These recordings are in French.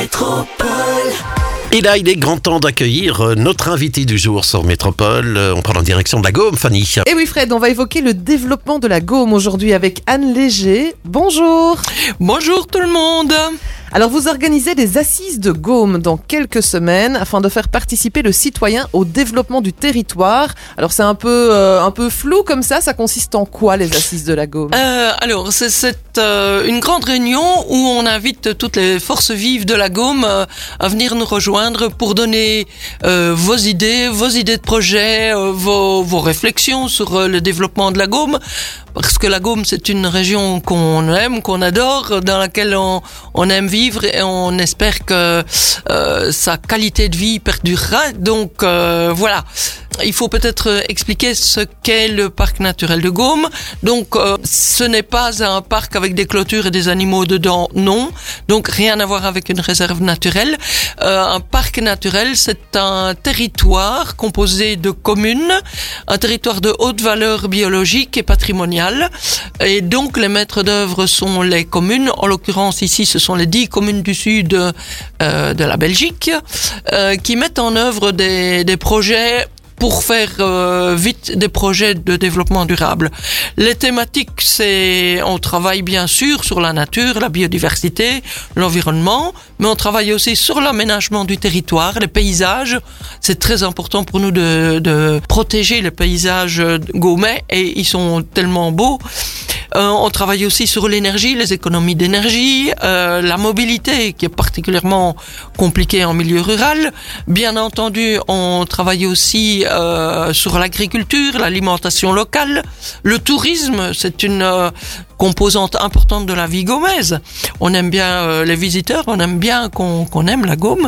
Métropole. Et là, il est grand temps d'accueillir notre invité du jour sur Métropole. On part en direction de la Gaume, Fanny. Et oui Fred, on va évoquer le développement de la Gaume aujourd'hui avec Anne Léger. Bonjour. Bonjour tout le monde. Alors vous organisez des assises de Gaume dans quelques semaines afin de faire participer le citoyen au développement du territoire. Alors c'est un peu flou comme ça consiste en quoi les assises de la Gaume? Alors c'est une grande réunion où on invite toutes les forces vives de la Gaume à venir nous rejoindre pour donner vos idées de projet, vos réflexions sur le développement de la Gaume. Parce que la Gaume, c'est une région qu'on aime, qu'on adore, dans laquelle on aime vivre et on espère que sa qualité de vie perdurera. Donc voilà. Il faut peut-être expliquer ce qu'est le parc naturel de Gaume. Donc, ce n'est pas un parc avec des clôtures et des animaux dedans, non. Donc, rien à voir avec une réserve naturelle. Un parc naturel, c'est un territoire composé de communes, un territoire de haute valeur biologique et patrimoniale. Et donc, les maîtres d'œuvre sont les communes. En l'occurrence, ici, ce sont les 10 communes du sud de la Belgique qui mettent en œuvre des projets pour faire vite des projets de développement durable. Les thématiques, on travaille bien sûr sur la nature, la biodiversité, l'environnement, mais on travaille aussi sur l'aménagement du territoire, les paysages. C'est très important pour nous de protéger les paysages gaumais et ils sont tellement beaux. On travaille aussi sur l'énergie, les économies d'énergie, la mobilité qui est particulièrement compliquée en milieu rural. Bien entendu, on travaille aussi sur l'agriculture, l'alimentation locale, le tourisme, c'est une composante importante de la vie gaumaise. On aime bien les visiteurs, on aime bien qu'on aime la Gaume.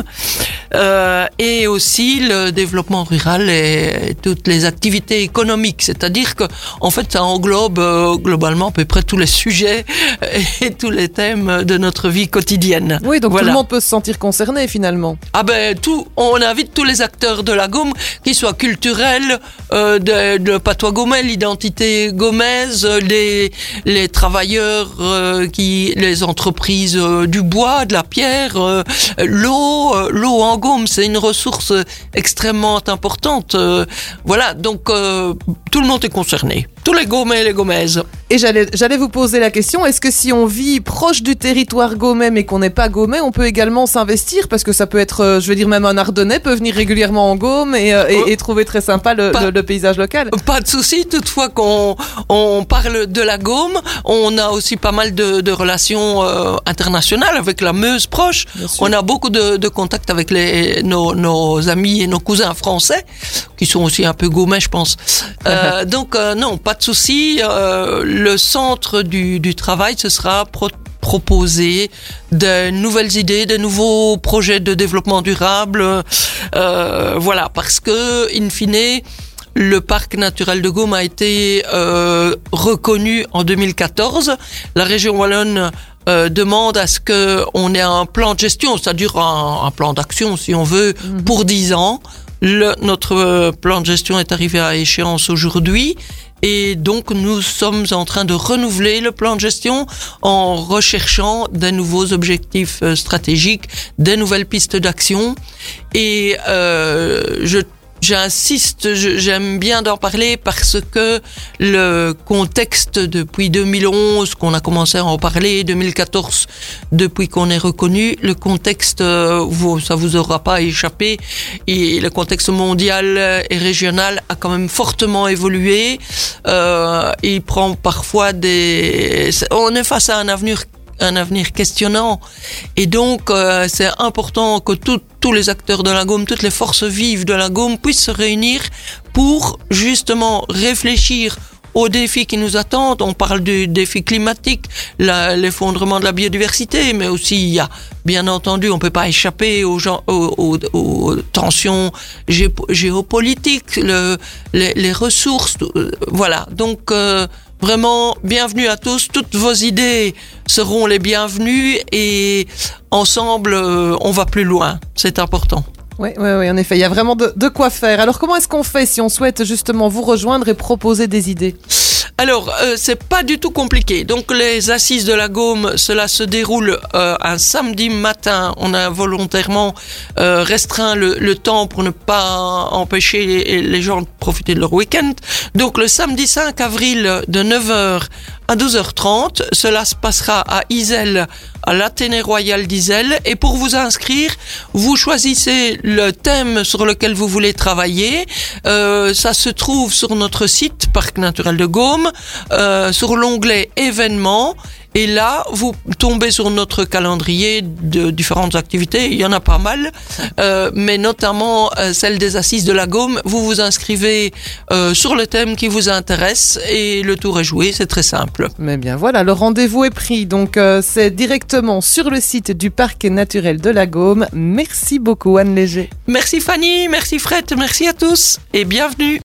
Et aussi le développement rural et toutes les activités économiques. C'est-à-dire que, en fait, ça englobe globalement à peu près tous les sujets et tous les thèmes de notre vie quotidienne. Oui, donc voilà. Tout le monde peut se sentir concerné finalement. Ah ben, on invite tous les acteurs de la Gaume, qu'ils soient culturels, de patois gaumais, l'identité gaumaise, les travailleurs, les entreprises du bois, de la pierre, l'eau en Gaume, c'est une ressource extrêmement importante. Voilà, donc tout le monde est concerné. Tous les Gaumais et les Gaumaises. Et j'allais vous poser la question, est-ce que si on vit proche du territoire gaumais mais qu'on n'est pas gaumais, on peut également s'investir? Parce que ça peut être, je veux dire, même un Ardennais peut venir régulièrement en Gaume et trouver très sympa le paysage local. Pas de souci, toutefois qu'on parle de la Gaume, on a aussi pas mal de relations internationales avec la Meuse proche. On a beaucoup de contacts avec nos amis et nos cousins français, qui sont aussi un peu gaumais, je pense. Donc non, pas de souci. Le centre du travail, ce sera proposer de nouvelles idées, de nouveaux projets de développement durable. Voilà, parce que, in fine, le parc naturel de Gaume a été reconnu en 2014. La région wallonne demande à ce qu'on ait un plan de gestion, c'est-à-dire un plan d'action, si on veut, pour 10 ans. Notre plan de gestion est arrivé à échéance aujourd'hui. Et donc, nous sommes en train de renouveler le plan de gestion en recherchant des nouveaux objectifs stratégiques, des nouvelles pistes d'action. Et j'insiste, j'aime bien d'en parler parce que le contexte depuis 2011, qu'on a commencé à en parler, 2014, depuis qu'on est reconnu, le contexte, ça vous aura pas échappé, et le contexte mondial et régional a quand même fortement évolué. Il prend parfois on est face à un avenir questionnant, et donc c'est important que tous les acteurs de la Gaume, toutes les forces vives de la Gaume puissent se réunir pour justement réfléchir aux défis qui nous attendent. On parle du défi climatique, l'effondrement de la biodiversité, mais aussi il y a, bien entendu, on peut pas échapper aux tensions géopolitiques, les ressources, voilà. Donc vraiment, bienvenue à tous. Toutes vos idées seront les bienvenues et ensemble, on va plus loin. C'est important. Oui, en effet, il y a vraiment de quoi faire. Alors, comment est-ce qu'on fait si on souhaite justement vous rejoindre et proposer des idées ? Alors, c'est pas du tout compliqué. Donc, les assises de la Gaume, cela se déroule un samedi matin. On a volontairement restreint le temps pour ne pas empêcher les gens de profiter de leur week-end. Donc, le samedi 5 avril de 9h à 12h30, cela se passera à Iselle, à l'Athénée Royal d'Iselle. Et pour vous inscrire, vous choisissez le thème sur lequel vous voulez travailler. Ça se trouve sur notre site Parc Naturel de Gaume, sur l'onglet événements. Et là, vous tombez sur notre calendrier de différentes activités. Il y en a pas mal, mais notamment celle des assises de la Gaume. Vous vous inscrivez sur le thème qui vous intéresse et le tour est joué. C'est très simple. Mais bien voilà, le rendez-vous est pris. Donc c'est directement sur le site du Parc Naturel de la Gaume. Merci beaucoup Anne Léger. Merci Fanny, merci Fred, merci à tous et bienvenue.